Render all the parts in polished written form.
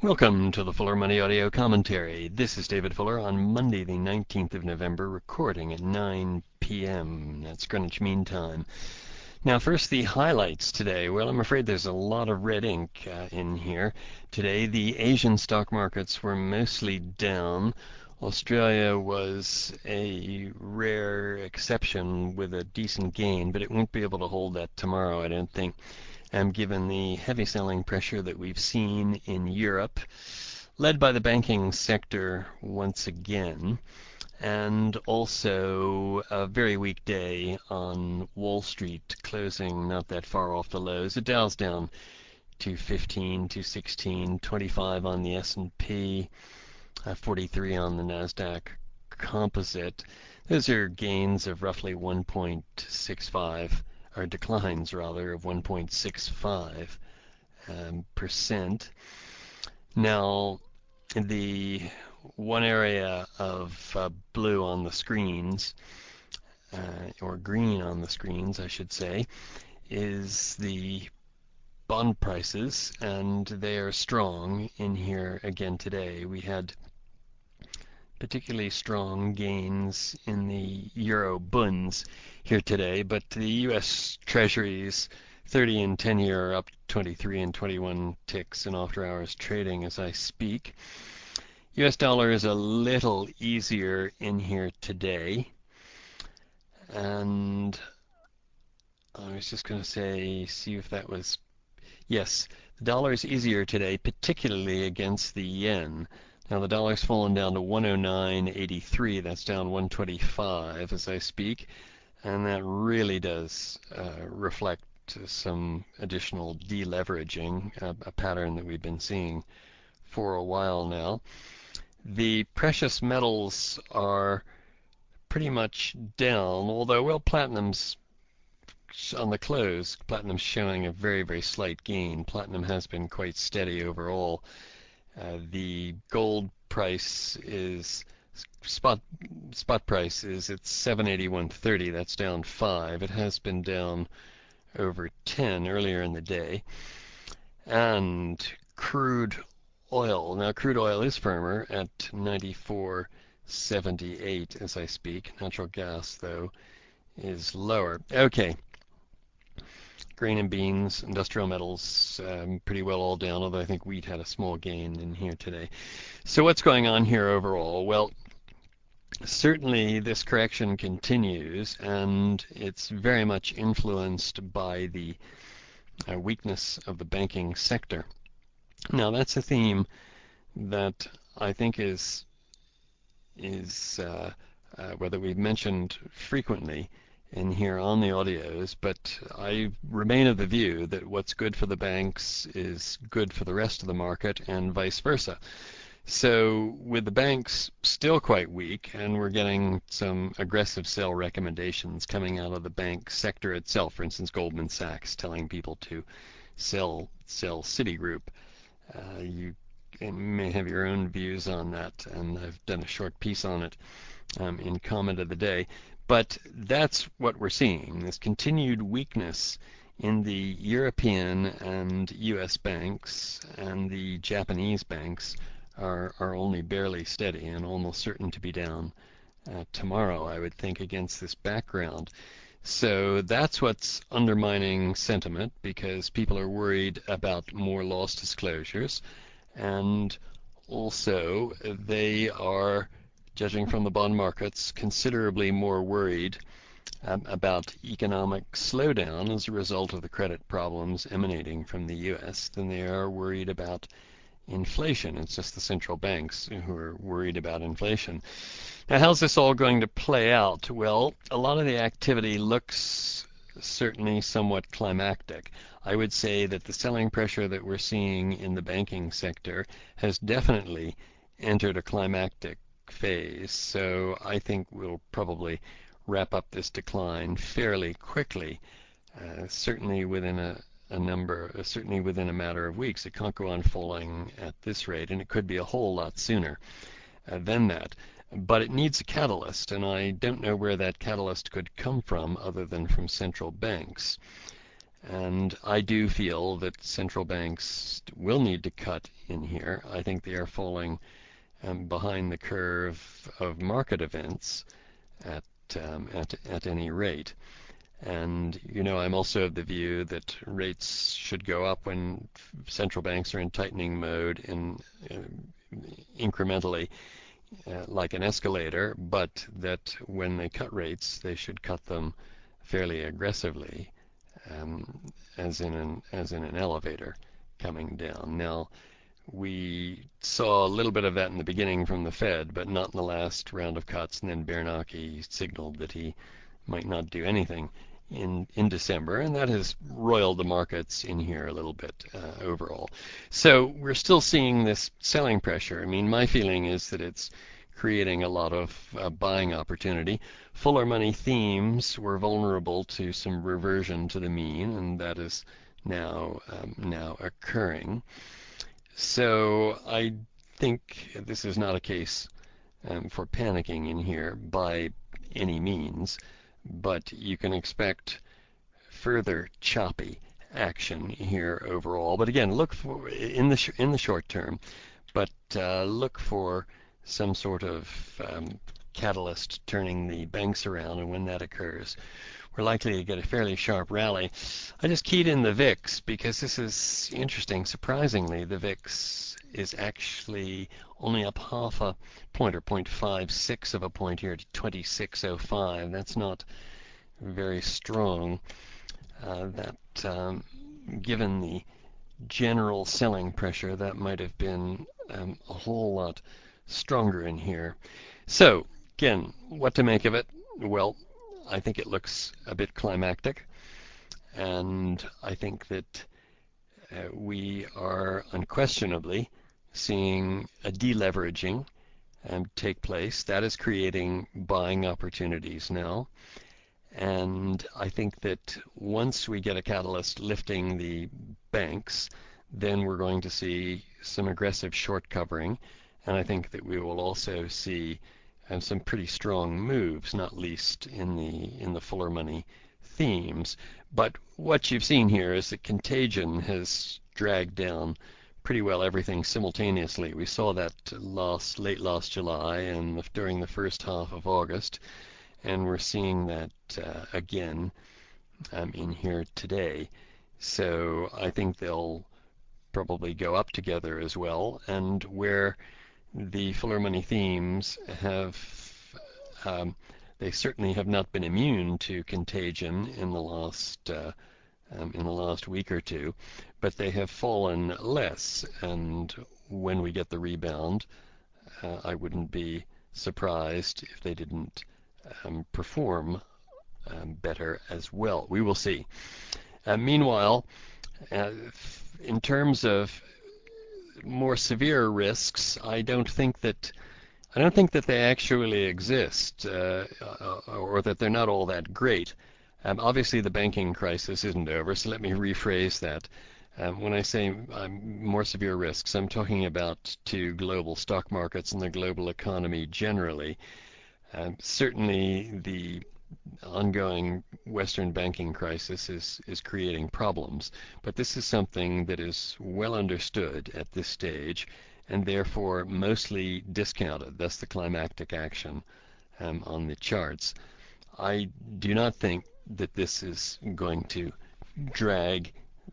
Welcome to the Fuller Money Audio Commentary. This is David Fuller on Monday, the 19th of November, recording at 9 p.m. That's Greenwich Mean Time. Now, first, the highlights today. Well, I'm afraid there's a lot of red ink in here. Today, the Asian stock markets were mostly down. Australia was a rare exception with a decent gain, but it won't be able to hold that tomorrow, I don't think. Given the heavy selling pressure that we've seen in Europe, led by the banking sector once again, and also a very weak day on Wall Street, closing not that far off the lows. The Dow's down 215, 216, 25 on the S&P, 43 on the Nasdaq Composite. Those are gains of roughly 1.65, or declines rather, of 1.65%. Now, the one area of blue on the screens, or green on the screens, I should say, is the bond prices, and they are strong in here again today. We had particularly strong gains in the Euro bunds here today, but the U.S. Treasuries 30 and 10 year are up 23 and 21 ticks in after hours trading as I speak. U.S. dollar is a little easier in here today, and I was just going to see if that was, yes, the dollar is easier today, particularly against the yen. Now the dollar's fallen down to 109.83. That's down 125 as I speak, and that really does reflect some additional deleveraging, a pattern that we've been seeing for a while now. The precious metals are pretty much down, although, well, platinum's on the close. Platinum's showing a very, very slight gain. Platinum has been quite steady overall. The gold price is spot price is at 781.30. That's down 5. It has been down over 10 earlier in the day. And crude oil. Now crude oil is firmer at 94.78 as I speak. Natural gas though is lower. Okay. Grain and beans, industrial metals, pretty well all down, although I think wheat had a small gain in here today. So what's going on here overall? Well, certainly this correction continues, and it's very much influenced by the weakness of the banking sector. Now, that's a theme that I think is whether we've mentioned frequently in here on the audios, but I remain of the view that what's good for the banks is good for the rest of the market and vice versa. So with the banks still quite weak, and we're getting some aggressive sell recommendations coming out of the bank sector itself, for instance Goldman Sachs telling people to sell Citigroup. You may have your own views on that, and I've done a short piece on it in comment of the day. But that's what we're seeing, this continued weakness in the European and U.S. banks, and the Japanese banks are only barely steady and almost certain to be down tomorrow, I would think, against this background. So that's what's undermining sentiment, because people are worried about more loss disclosures, and also they are, judging from the bond markets, considerably more worried about economic slowdown as a result of the credit problems emanating from the U.S. than they are worried about inflation. It's just the central banks who are worried about inflation. Now, how's this all going to play out? Well, a lot of the activity looks certainly somewhat climactic. I would say that the selling pressure that we're seeing in the banking sector has definitely entered a climactic phase. So I think we'll probably wrap up this decline fairly quickly, certainly within a matter of weeks. It can't go on falling at this rate, and it could be a whole lot sooner than that. But it needs a catalyst, and I don't know where that catalyst could come from other than from central banks. And I do feel that central banks will need to cut in here. I think they are falling behind the curve of market events at at any rate. And I'm also of the view that rates should go up when central banks are in tightening mode and incrementally, like an escalator, but that when they cut rates, they should cut them fairly aggressively, um, as in an elevator coming down. Now, we saw a little bit of that in the beginning from the Fed, but not in the last round of cuts. And then Bernanke signaled that he might not do anything in December, and that has roiled the markets in here a little bit overall. So we're still seeing this selling pressure. I mean, my feeling is that it's creating a lot of buying opportunity. Fuller money themes were vulnerable to some reversion to the mean, and that is now occurring. So I think this is not a case for panicking in here by any means, but you can expect further choppy action here overall. But again, look for in the short term, but look for some sort of catalyst turning the banks around, and when that occurs, we're likely to get a fairly sharp rally. I just keyed in the VIX because this is interesting. Surprisingly, the VIX is actually only up half a point, or 0.56 of a point here to 2605. That's not very strong. That given the general selling pressure, that might have been a whole lot stronger in here. So again, what to make of it? Well, I think it looks a bit climactic, and I think that we are unquestionably seeing a deleveraging take place. That is creating buying opportunities now. And I think that once we get a catalyst lifting the banks, then we're going to see some aggressive short covering. And I think that we will also see some pretty strong moves, not least in the fuller money themes. But what you've seen here is that contagion has dragged down pretty well everything simultaneously. We saw that late last July and during the first half of August, and we're seeing that again in here today. So I think they'll probably go up together as well. And where the fuller money themes have, they certainly have not been immune to contagion in the last week or two, but they have fallen less. And when we get the rebound, I wouldn't be surprised if they didn't perform better as well. We will see. Meanwhile, in terms of more severe risks, I don't think that they actually exist, or that they're not all that great. Obviously, the banking crisis isn't over, so let me rephrase that. When I say more severe risks, I'm talking about to global stock markets and the global economy generally. Certainly, the ongoing Western banking crisis is creating problems, but this is something that is well understood at this stage and therefore mostly discounted. That's the climactic action on the charts. I do not think that this is going to drag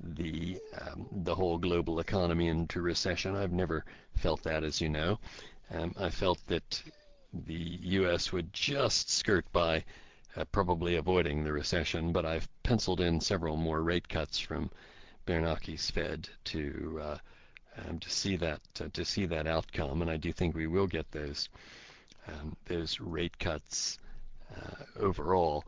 the whole global economy into recession. I've never felt that, as you know. I felt that the U.S. would just skirt by, probably avoiding the recession, but I've penciled in several more rate cuts from Bernanke's Fed to see that outcome, and I do think we will get those rate cuts overall.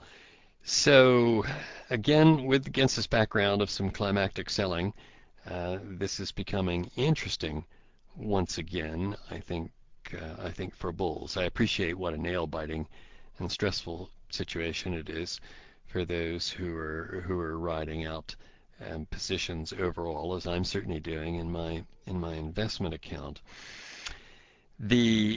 So again, against this background of some climactic selling, this is becoming interesting once again. I think for bulls. I appreciate what a nail-biting and stressful situation it is for those who are riding out positions overall, as I'm certainly doing in my investment account. The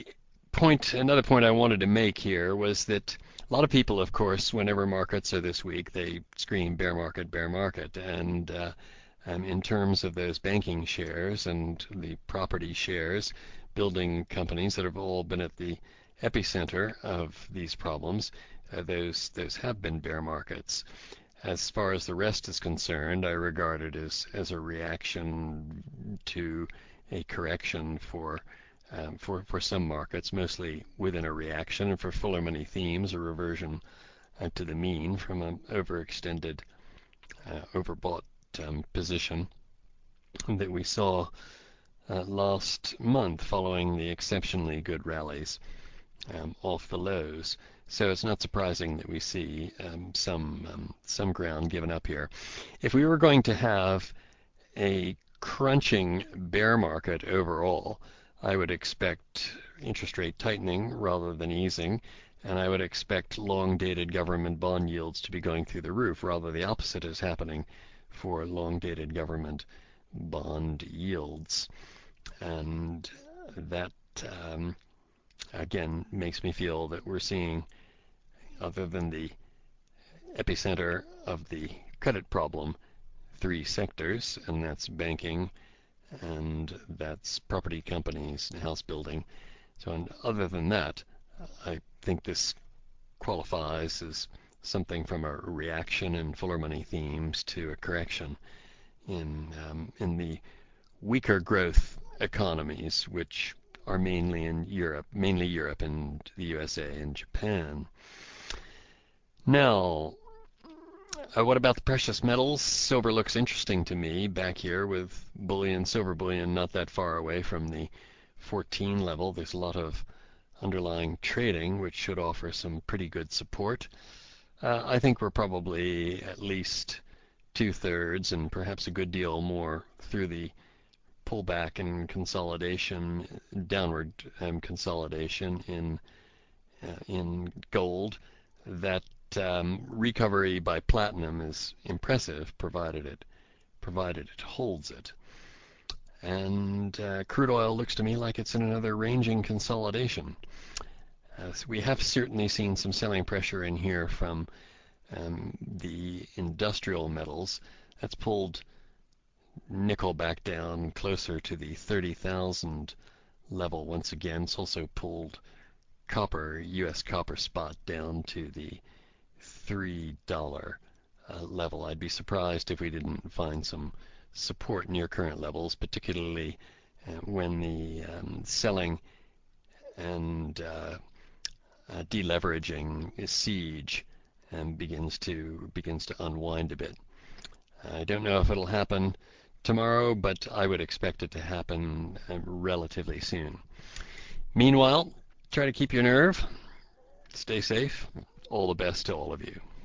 Another point I wanted to make here was that a lot of people, of course, whenever markets are this weak, they scream bear market, and in terms of those banking shares and the property shares, building companies that have all been at the epicenter of these problems, those have been bear markets. As far as the rest is concerned, I regard it as a reaction to a correction for some markets, mostly within a reaction, and for fuller money themes, a reversion to the mean from an overextended, overbought position that we saw last month following the exceptionally good rallies off the lows. So it's not surprising that we see some ground given up here. If we were going to have a crunching bear market overall, I would expect interest rate tightening rather than easing, and I would expect long-dated government bond yields to be going through the roof. Rather, the opposite is happening for long-dated government bond yields. And that, again, makes me feel that we're seeing, other than the epicenter of the credit problem, three sectors, and that's banking, and that's property companies and house building. So, and other than that, I think this qualifies as something from a reaction in fuller money themes to a correction in the weaker growth economies, which are mainly Europe and the USA and Japan. Now, what about the precious metals? Silver looks interesting to me back here with silver bullion not that far away from the 14 level. There's a lot of underlying trading, which should offer some pretty good support. I think we're probably at least 2/3 and perhaps a good deal more through the pullback and consolidation, downward consolidation in gold. That recovery by platinum is impressive, provided it holds it. And crude oil looks to me like it's in another ranging consolidation. So we have certainly seen some selling pressure in here from the industrial metals. That's pulled nickel back down closer to the 30,000 level once again. It's also pulled U.S. copper spot down to the $3 level. I'd be surprised if we didn't find some support near current levels, particularly when the selling and deleveraging siege begins to unwind a bit. I don't know if it'll happen tomorrow, but I would expect it to happen relatively soon. Meanwhile, try to keep your nerve, stay safe. All the best to all of you.